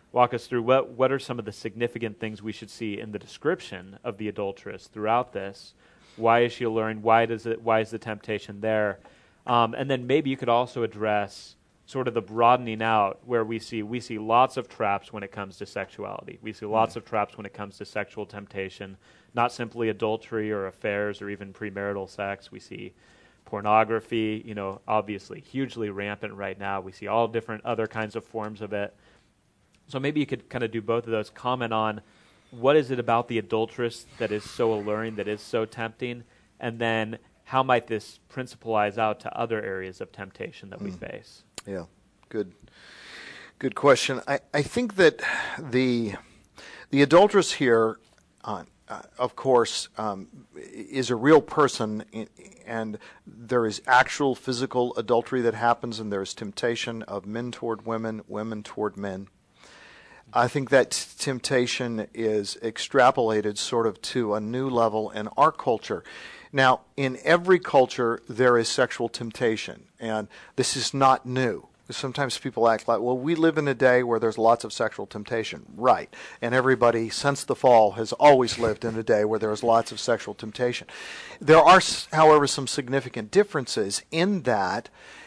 walk us through what are some of the significant things we should see in the description of the adulteress throughout this. Why is she alluring? Why is the temptation there? And then maybe you could also address sort of the broadening out where we see lots of traps when it comes to sexuality. We see lots of traps when it comes to sexual temptation, not simply adultery or affairs or even premarital sex. We see pornography, obviously hugely rampant right now. We see all different other kinds of forms of it. So maybe you could kind of do both of those, comment on what is it about the adulteress that is so alluring, that is so tempting, and then how might this principalize out to other areas of temptation that we face? Yeah, good question. I think that the adulteress here, of course, is a real person, and there is actual physical adultery that happens, and there is temptation of men toward women, women toward men. I think that temptation is extrapolated sort of to a new level in our culture. Now, in every culture, there is sexual temptation, and this is not new. Sometimes people act like, well, we live in a day where there's lots of sexual temptation. Right. And everybody, since the fall, has always lived in a day where there's lots of sexual temptation. There are, however, some significant differences in that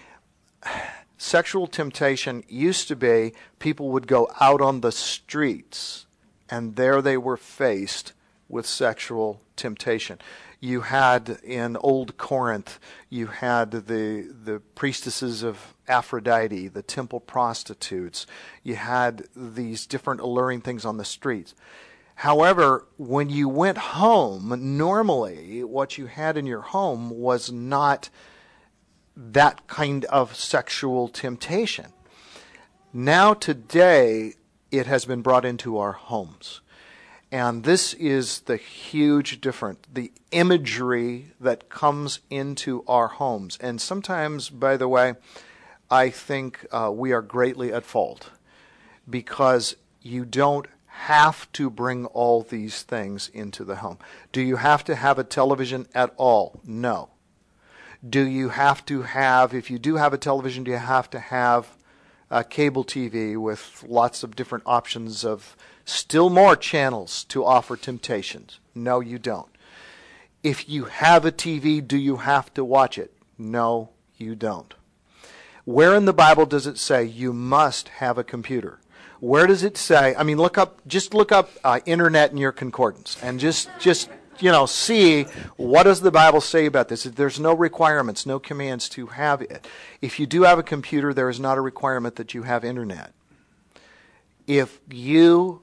sexual temptation used to be people would go out on the streets, and there they were faced with sexual temptation. You had in Old Corinth, you had the priestesses of Aphrodite, the temple prostitutes. You had these different alluring things on the streets. However, when you went home, normally what you had in your home was not that kind of sexual temptation. Now today, it has been brought into our homes. And this is the huge difference, the imagery that comes into our homes. And sometimes, by the way, I think we are greatly at fault because you don't have to bring all these things into the home. Do you have to have a television at all? No. Do you have to have, if you do have a television, do you have to have cable TV with lots of different options of still more channels to offer temptations? No, you don't. If you have a TV, do you have to watch it? No, you don't. Where in the Bible does it say you must have a computer? Where does it say, look up internet in your concordance and just see what does the Bible say about this. There's no requirements, no commands to have it. If you do have a computer, there is not a requirement that you have internet. If you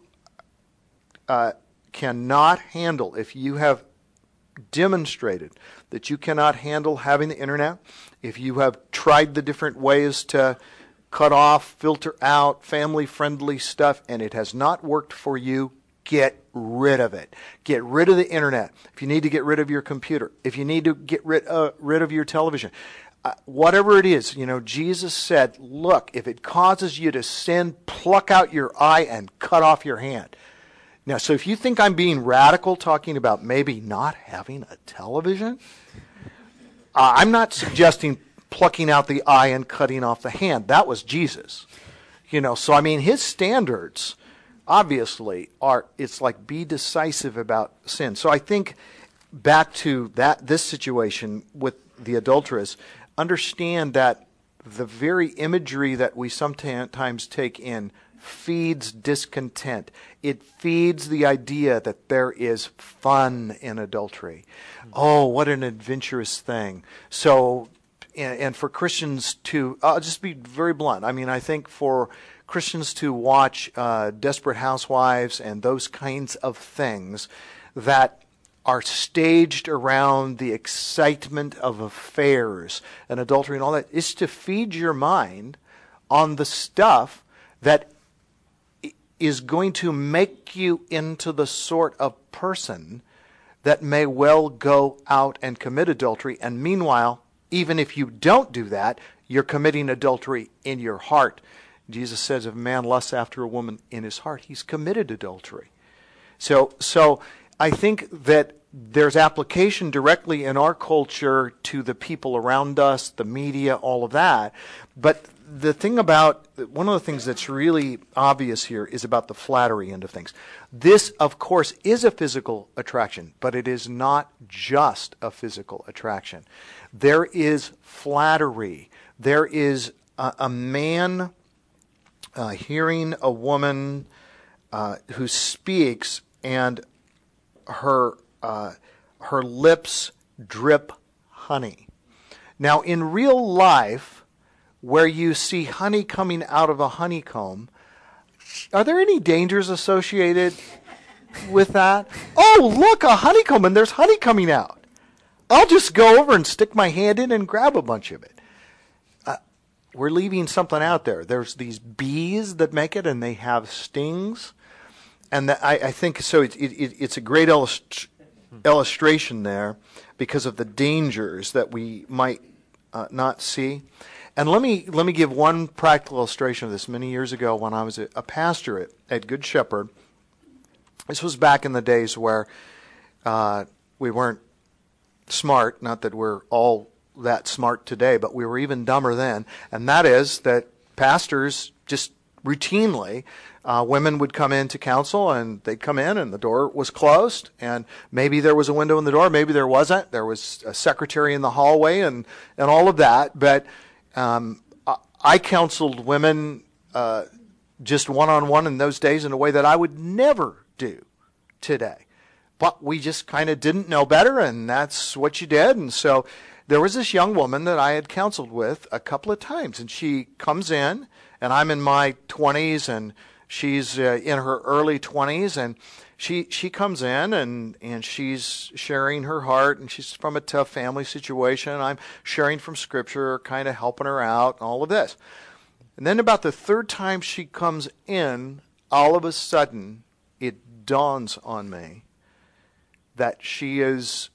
cannot handle, if you have demonstrated that you cannot handle having the internet, if you have tried the different ways to cut off, filter out family-friendly stuff, and it has not worked for you, get rid of it. Get rid of the internet. If you need to get rid of your computer, if you need to get rid of your television, whatever it is, Jesus said, look, if it causes you to sin, pluck out your eye and cut off your hand. Now, so if you think I'm being radical talking about maybe not having a television, I'm not suggesting plucking out the eye and cutting off the hand. That was Jesus. So his standards obviously it's like be decisive about sin. So I think back to this situation with the adulteress, understand that the very imagery that we sometimes take in feeds discontent. It feeds the idea that there is fun in adultery. Oh, what an adventurous thing. So, and for Christians to, I'll just be very blunt. I think for Christians to watch Desperate Housewives and those kinds of things that are staged around the excitement of affairs and adultery and all that is to feed your mind on the stuff that is going to make you into the sort of person that may well go out and commit adultery. And meanwhile, even if you don't do that, you're committing adultery in your heart. Jesus says if a man lusts after a woman in his heart, he's committed adultery. So I think that there's application directly in our culture to the people around us, the media, all of that. But the thing about, one of the things that's really obvious here is about the flattery end of things. This, of course, is a physical attraction, but it is not just a physical attraction. There is flattery. There is a man hearing a woman who speaks, and her lips drip honey. Now, in real life, where you see honey coming out of a honeycomb, are there any dangers associated with that? Oh, look, a honeycomb, and there's honey coming out. I'll just go over and stick my hand in and grab a bunch of it. We're leaving something out there. There's these bees that make it, and they have stings. And I think so. It's a great illustration there because of the dangers that we might not see. And let me give one practical illustration of this. Many years ago, when I was a pastor at Good Shepherd, this was back in the days where we weren't smart. Not that we're all that smart today, but we were even dumber then. And that is that pastors just routinely, women would come in to counsel, and they'd come in and the door was closed, and maybe there was a window in the door, maybe there wasn't. There was a secretary in the hallway and all of that. But I counseled women just one-on-one in those days in a way that I would never do today. But we just kind of didn't know better, and that's what you did. And so there was this young woman that I had counseled with a couple of times, and she comes in, and I'm in my 20s, and she's in her early 20s, and she comes in, and she's sharing her heart, and she's from a tough family situation. I'm sharing from Scripture, kind of helping her out, and all of this. And then about the third time she comes in, all of a sudden, it dawns on me that she is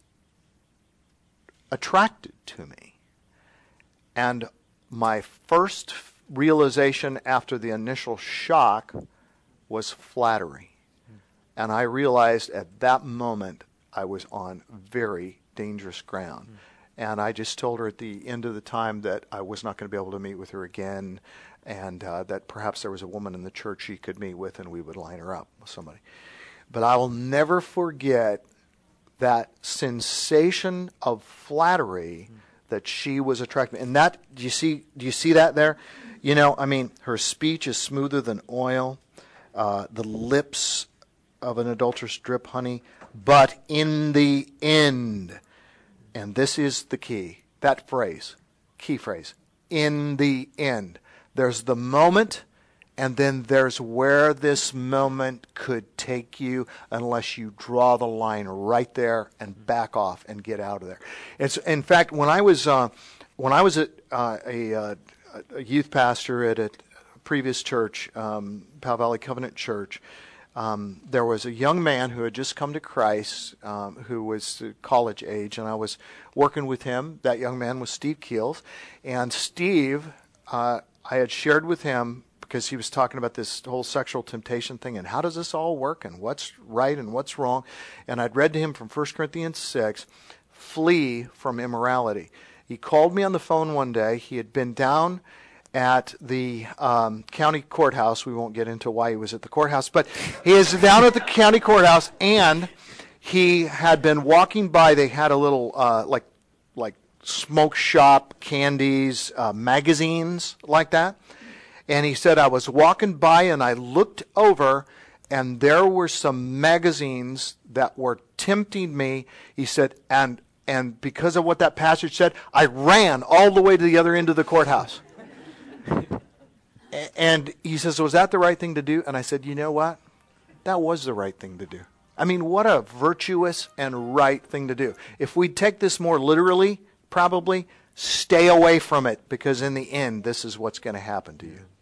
attracted to me. And my first realization after the initial shock was flattery. And I realized at that moment I was on very dangerous ground. And I just told her at the end of the time that I was not going to be able to meet with her again, and that perhaps there was a woman in the church she could meet with, and we would line her up with somebody. But I will never forget that sensation of flattery that she was attracted. And that, do you see that there? You know, I mean, her speech is smoother than oil. The lips of an adulteress drip honey. But in the end, and this is the key, that phrase, key phrase, in the end. There's the moment, and then there's where this moment could take you unless you draw the line right there and back off and get out of there. It's, in fact, when I was a youth pastor at a previous church, Powell Valley Covenant Church, there was a young man who had just come to Christ, who was college age, and I was working with him. That young man was Steve Keels. And Steve, I had shared with him, because he was talking about this whole sexual temptation thing and how does this all work and what's right and what's wrong. And I'd read to him from 1 Corinthians 6, flee from immorality. He called me on the phone one day. He had been down at the county courthouse. We won't get into why he was at the courthouse, but he is down at the county courthouse, and he had been walking by. They had a little like smoke shop, candies, magazines like that. And he said, I was walking by and I looked over and there were some magazines that were tempting me. He said, and because of what that passage said, I ran all the way to the other end of the courthouse. And he says, was that the right thing to do? And I said, you know what? That was the right thing to do. I mean, what a virtuous and right thing to do. If we take this more literally, probably stay away from it, because in the end, this is what's going to happen to you.